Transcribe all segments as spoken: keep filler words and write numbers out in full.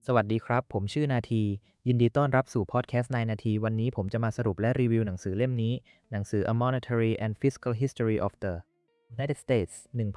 สวัสดีครับ ผมชื่อนาที ยินดีต้อนรับสู่พอดแคสต์นายนาที วันนี้ผมจะมาสรุปและรีวิวหนังสือเล่มนี้ หนังสือ A Monetary and Fiscal History of the United States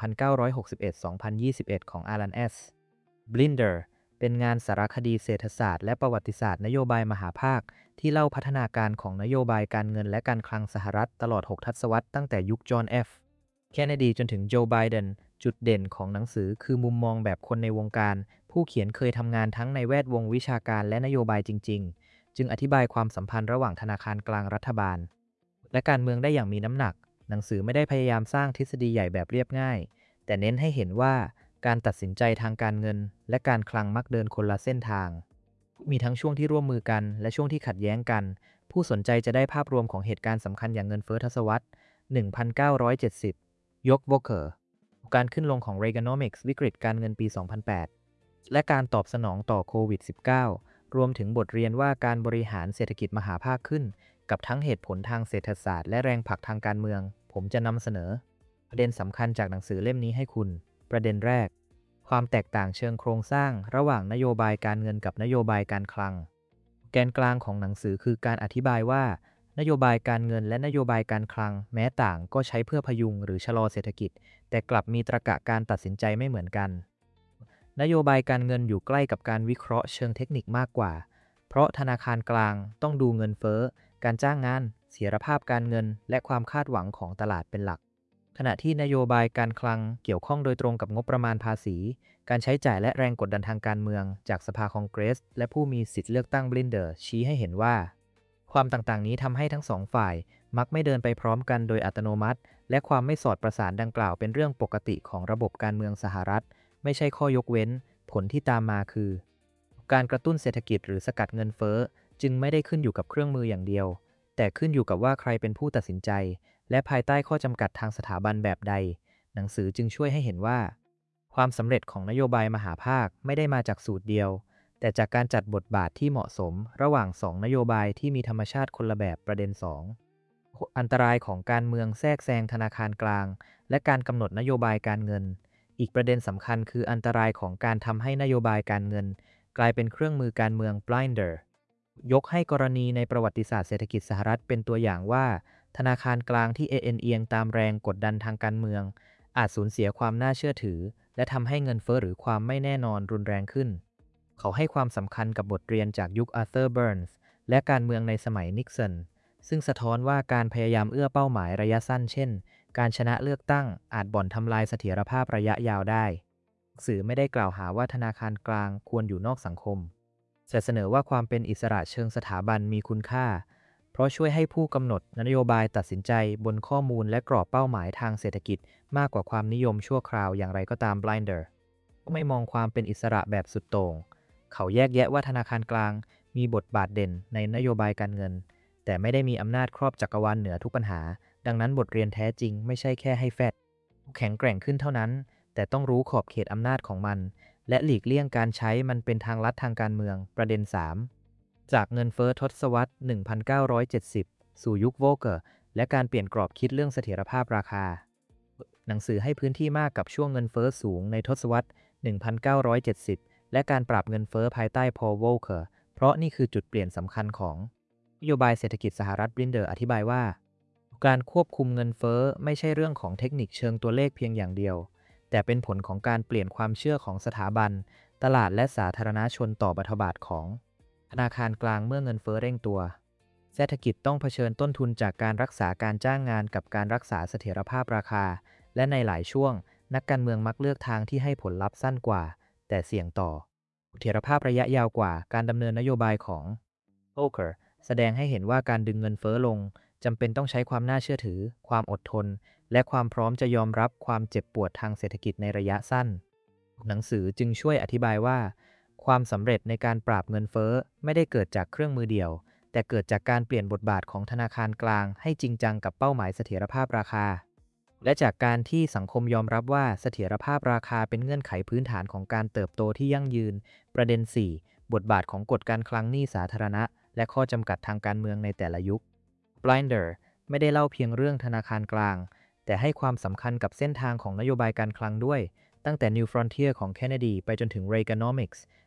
หนึ่งพันเก้าร้อยหกสิบเอ็ดถึงสองพันยี่สิบเอ็ด ของ Alan S. Blinder เป็นงานสารคดีเศรษฐศาสตร์และประวัติศาสตร์นโยบายมหาภาคที่เล่าพัฒนาการของนโยบายการเงินและการคลังสหรัฐตลอดหกทศวรรษตั้งแต่ยุคจอห์น F. เคนเนดีจนถึงโจไบเดน จุดเด่นของหนังสือคือมุมมองแบบคนในวงการ ผู้เขียนเคยทำงานทั้งในแวดวงวิชาการและนโยบายจริงๆ จึงอธิบายความสัมพันธ์ระหว่างธนาคารกลางรัฐบาลและการเมืองได้อย่างมีน้ำหนัก หนังสือไม่ได้พยายามสร้างทฤษฎีใหญ่แบบเรียบง่าย แต่เน้นให้เห็นว่าการตัดสินใจทางการเงินและการคลังมักเดินคนละเส้นทาง มีทั้งช่วงที่ร่วมมือกันและช่วงที่ขัดแย้งกัน ผู้สนใจจะได้ภาพรวมของเหตุการณ์สำคัญอย่างเงินเฟ้อทศวรรษ หนึ่งพันเก้าร้อยเจ็ดสิบ ยกโวเคอร์ การขึ้นลงของ Reaganomics วิกฤตการเงินปี สองพันแปด และการตอบสนองต่อโควิด สิบเก้า รวมถึงบทเรียนว่าการบริหารเศรษฐกิจมหาภาคขึ้น กับทั้งเหตุผลทางเศรษฐศาสตร์และแรงผลักทางการเมือง ผมจะนำเสนอประเด็นสำคัญจากหนังสือเล่มนี้ให้คุณ ประเด็นแรก ความแตกต่างเชิงโครงสร้างระหว่างนโยบายการเงินกับนโยบายการคลัง แกนกลางของหนังสือคือการอธิบายว่านโยบายการเงินและนโยบายการคลังแม้ต่างก็ใช้เพื่อพยุงหรือชะลอเศรษฐกิจ แต่กลับมีตรรกะการตัดสินใจไม่เหมือนกัน นโยบายการเงินอยู่ใกล้กับการวิเคราะห์เชิงเทคนิคมากกว่า เพราะธนาคารกลางต้องดูเงินเฟ้อ การจ้างงาน เสถียรภาพการเงิน และความคาดหวังของตลาดเป็นหลัก ขณะที่นโยบายการคลังเกี่ยวข้องโดยตรงกับงบประมาณภาษี การใช้จ่ายและแรงกดดันทางการเมืองจากสภาคองเกรสและผู้มีสิทธิเลือกตั้งบลินเดอร์ชี้ให้เห็นว่า ความต่างๆนี้ทำให้ทั้งสองฝ่ายมักไม่เดินไปพร้อมกันโดยอัตโนมัติ และความไม่สอดประสานดังกล่าวเป็นเรื่องปกติของระบบการเมืองสหรัฐ ไม่ใช่ข้อยกเว้น ผลที่ตามมาคือ การกระตุ้นเศรษฐกิจหรือสกัดเงินเฟ้อจึงไม่ได้ขึ้นอยู่กับเครื่องมืออย่างเดียว แต่ขึ้นอยู่กับว่าใครเป็นผู้ตัดสินใจ และภายใต้ข้อจำกัดทางสถาบันแบบใด หนังสือจึงช่วยให้เห็นว่า ความสำเร็จของนโยบายมหาภาคไม่ได้มาจากสูตรเดียว แต่จากการจัดบทบาทที่เหมาะสมระหว่างสองนโยบายที่มีธรรมชาติคนละแบบประเด็น สอง อันตรายของการเมืองแทรกแซงธนาคารกลาง และการกำหนดนโยบายการเงิน อีกประเด็นสำคัญคืออันตรายของการทำให้นโยบายการเงิน กลายเป็นเครื่องมือการเมือง blinder ยกให้กรณีในประวัติศาสตร์เศรษฐกิจสหรัฐเป็นตัวอย่างว่า ธนาคารกลางที่เอ็นเอียงตามแรงกดดันทางการเมือง อาจสูญเสียความน่าเชื่อถือ และทำให้เงินเฟ้อหรือความไม่แน่นอนรุนแรงขึ้น เขาให้ความสำคัญกับบทเรียนจากยุคอาร์เธอร์ เบิร์นส์และการเมืองในสมัยนิกสัน ซึ่งสะท้อนว่าการพยายามเอื้อเป้าหมายระยะสั้นเช่น การชนะเลือกตั้งอาจบ่อนทำลายเสถียรภาพระยะยาวได้สื่อไม่ได้กล่าวหาว่าธนาคารกลางควรอยู่นอกสังคมแต่เสนอว่าความเป็นอิสระเชิงสถาบันมีคุณค่า เพราะช่วยให้ผู้กำหนดนโยบายตัดสินใจบนข้อมูลและกรอบเป้าหมายทางเศรษฐกิจมากกว่าความนิยมชั่วคราวอย่างไรก็ตาม Blinder ไม่มองความเป็นอิสระแบบสุดโต่งเขาแยกแยะว่าธนาคารกลางมีบทบาทเด่นในนโยบายการเงินแต่ไม่ได้มีอำนาจครอบจักรวาลเหนือทุกปัญหาดังนั้นบทเรียนแท้จริงไม่ใช่แค่ให้แฟดแข็งแกร่งขึ้นเท่านั้นแต่ต้องรู้ขอบเขตอำนาจของมันและหลีกเลี่ยงการใช้มันเป็นทางลัดทางการเมืองประเด็น สาม จากเงินเฟ้อทศวรรษ หนึ่งพันเก้าร้อยเจ็ดสิบ สู่ยุคโวเกอร์และการเปลี่ยนกรอบคิดเรื่องเสถียรภาพราคาหนังสือให้พื้นที่มากกับช่วงเงินเฟ้อสูงในทศวรรษ หนึ่งพันเก้าร้อยเจ็ดสิบ และการปรับเงินเฟ้อภายใต้พอล โวลเคอร์เพราะนี่คือจุดเปลี่ยนสำคัญของนโยบายเศรษฐกิจสหรัฐ บลินเดอร์อธิบายว่าการควบคุมเงินเฟ้อไม่ใช่เรื่องของเทคนิคเชิงตัวเลขเพียงอย่างเดียวแต่เป็นผลของการเปลี่ยนความเชื่อของสถาบันตลาดและสาธารณชนต่อรัฐบาลของธนาคารกลางเมื่อเงินเฟ้อเร่งตัวเศรษฐกิจต้องเผชิญต้นทุนจากการรักษาการจ้างงานกับการรักษาเสถียรภาพราคาและในหลายช่วงนักการเมืองมักเลือกทางที่ให้ผลลัพธ์สั้นกว่าแต่เสี่ยงต่อเสถียรภาพระยะยาวกว่าการดำเนินนโยบายของโอเคอร์แสดงให้เห็นว่าการดึงเงินเฟ้อลงจำเป็นต้องใช้ความน่าเชื่อถือความอดทนและความพร้อมจะยอมรับความเจ็บปวดทางเศรษฐกิจในระยะสั้นหนังสือจึงช่วยอธิบายว่าความสำเร็จในการปราบเงินเฟ้อไม่ได้เกิดจากเครื่องมือเดียวแต่เกิดจากการเปลี่ยนบทบาทของธนาคารกลางให้จริงจังกับเป้าหมายเสถียรภาพราคาและจากการที่สังคมยอมรับว่าเสถียรภาพราคาเป็นเงื่อนไขพื้นฐานของการเติบโตที่ยั่งยืนประเด็น สี่ บทบาทของกฎการคลังหนี้สาธารณะและข้อจำกัดทางการเมืองในแต่ละยุค Blinder ไม่ได้เล่าเพียงเรื่องธนาคารกลางแต่ให้ความสำคัญกับเส้นทางของนโยบายการคลังด้วยตั้งแต่ New Frontier ของ Kennedy ไปจนถึง Reaganomics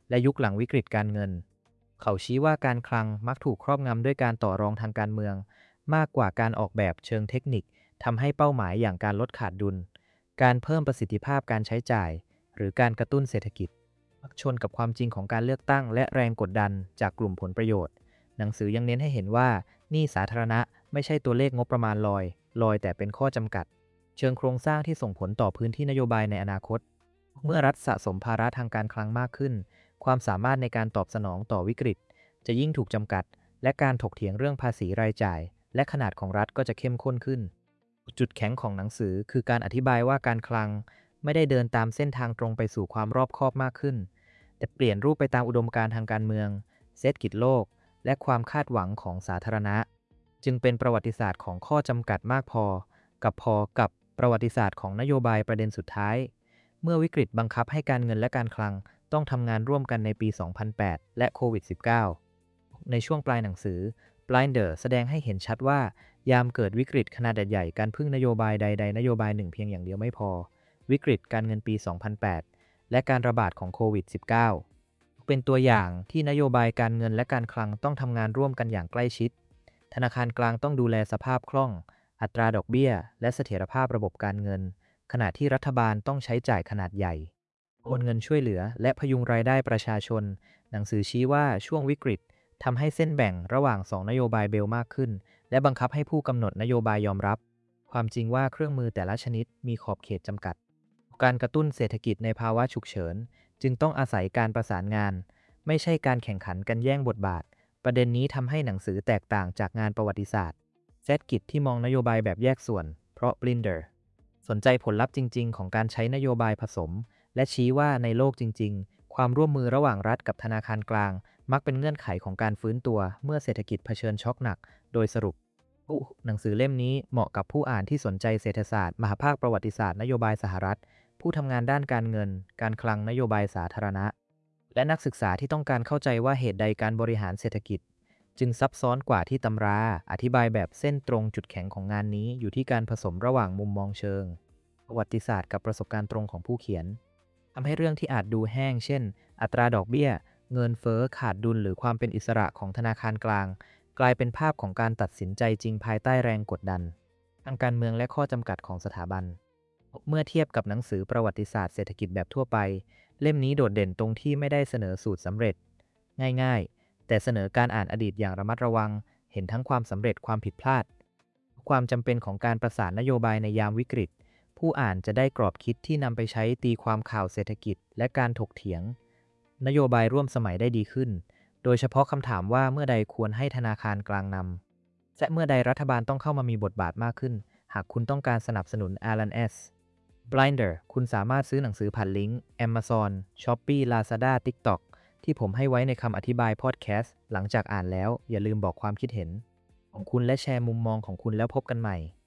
และยุคหลังวิกฤตการเงินเขาชี้ว่าการคลังมักถูกครอบงำด้วยการต่อรองทางการเมืองมากกว่าการออกแบบเชิงเทคนิคทำให้เป้าหมายอย่างการลดขาดดุลการเพิ่มประสิทธิภาพการใช้จ่ายหรือการกระตุ้นเศรษฐกิจมักชนกับความจริงของการเลือกตั้งและแรงกดดันจากกลุ่มผลประโยชน์หนังสือยังเน้นให้เห็นว่าหนี้สาธารณะไม่ใช่ตัวเลขงบประมาณลอยลอยแต่เป็นข้อจำกัดเชิงโครงสร้างที่ส่งผลต่อพื้นที่นโยบายในอนาคตเมื่อรัฐสะสมภาระทางการคลังมากขึ้นความสามารถในการตอบสนองต่อวิกฤตจะยิ่งถูกจำกัดและการถกเถียงเรื่องภาษีรายจ่ายและขนาดของรัฐก็จะเข้มข้นขึ้นจุดแข็งของหนังสือคือการอธิบายว่าการคลังไม่ได้เดินตามเส้นทางตรงไปสู่ความรอบคอบมากขึ้นแต่เปลี่ยนรูปไปตามอุดมการณ์ทางการเมืองเศรษฐกิจโลกและความคาดหวังของสาธารณะจึงเป็นประวัติศาสตร์ของข้อจำกัดมากพอกับพอกับประวัติศาสตร์ของนโยบายประเด็นสุดท้ายเมื่อวิกฤตบังคับให้การเงินและการคลังต้องทำงานร่วมกันในปี สองพันแปด และโควิด สิบเก้า ในช่วงปลายหนังสือ Blinder แสดงให้เห็นชัดว่ายามเกิดวิกฤตขนาดใหญ่การพึ่งนโยบายใดๆนโยบายหนึ่งเพียงอย่างเดียวไม่พอวิกฤตการเงินปี สองพันแปด และการระบาดของโควิด สิบเก้า เป็นตัวอย่างที่นโยบายการเงินและการคลังต้องทำงานร่วมกันอย่างใกล้ชิดธนาคารกลางต้องดูแลสภาพคล่องอัตราดอกเบี้ยและเสถียรภาพระบบการเงินขณะที่รัฐบาลต้องใช้จ่ายขนาดใหญ่โอนเงินช่วยเหลือและพยุงรายได้ประชาชนหนังสือชี้ว่าช่วงวิกฤตทำให้เส้นแบ่งระหว่างสองนโยบายเบลมากขึ้นและบังคับให้ผู้กำหนดนโยบายยอมรับความจริงว่าเครื่องมือแต่ละชนิดมีขอบเขตจำกัดการกระตุ้นเศรษฐกิจในภาวะฉุกเฉินจึงต้องอาศัยการประสานงานไม่ใช่การแข่งขันกันแย่งบทบาทประเด็นนี้ทำให้หนังสือแตกต่างจากงานประวัติศาสตร์เศรษฐกิจที่มองนโยบายแบบแยกส่วนเพราะ Blinder สนใจผลลัพธ์จริงๆของการใช้นโยบายผสมและชี้ว่าในโลกจริงๆความร่วมมือระหว่างรัฐกับธนาคารกลางมักเป็นเงื่อนไขของการฟื้นตัวเมื่อเศรษฐกิจเผชิญช็อคหนักโดยสรุปหนังสือเล่มนี้เหมาะกับผู้อ่านที่สนใจเศรษฐศาสตร์มหภาคประวัติศาสตร์นโยบายสหรัฐผู้ทำงานด้านการเงินการคลังนโยบายสาธารณะและนักศึกษาที่ต้องการเข้าใจว่าเหตุใดการบริหารเศรษฐกิจจึงซับซ้อนกว่าที่ตำราอธิบายแบบเส้นตรงจุดแข็งของงานนี้อยู่ที่การผสมระหว่างมุมมองเชิงประวัติศาสตร์กับประสบการณ์ตรงของผู้เขียนทำให้เรื่องที่อาจดูแห้งเช่นอัตราดอกเบี้ยเงินเฟ้อขาดดุลหรือความเป็นอิสระของธนาคารกลางกลายเป็นภาพของการตัดสินใจจริงภายใต้แรงกดดันทางการเมืองและข้อจำกัดของสถาบันเมื่อเทียบกับหนังสือประวัติศาสตร์เศรษฐกิจแบบทั่วไปเล่มนี้โดดเด่นตรงที่ไม่ได้เสนอสูตรสำเร็จง่ายๆแต่เสนอการอ่านอดีตอย่างระมัดระวังเห็นทั้งความสำเร็จความผิดพลาดความจำเป็นของการประสานนโยบายในยามวิกฤตผู้อ่านจะได้กรอบคิดที่นำไปใช้ตีความข่าวเศรษฐกิจและการถกเถียงนโยบายร่วมสมัยได้ดีขึ้นโดยเฉพาะคำถามว่าเมื่อใดควรให้ธนาคารกลางนำและเมื่อใดรัฐบาลต้องเข้ามามีบทบาทมากขึ้นหากคุณต้องการสนับสนุน Alan S. Blinder คุณสามารถซื้อหนังสือผ่านลิงก์ Amazon, Shopee, Lazada, TikTok ที่ผมให้ไว้ในคำอธิบายพอดแคสต์หลังจากอ่านแล้วอย่าลืมบอกความคิดเห็นของคุณและแชร์มุมมองของคุณแล้วพบกันใหม่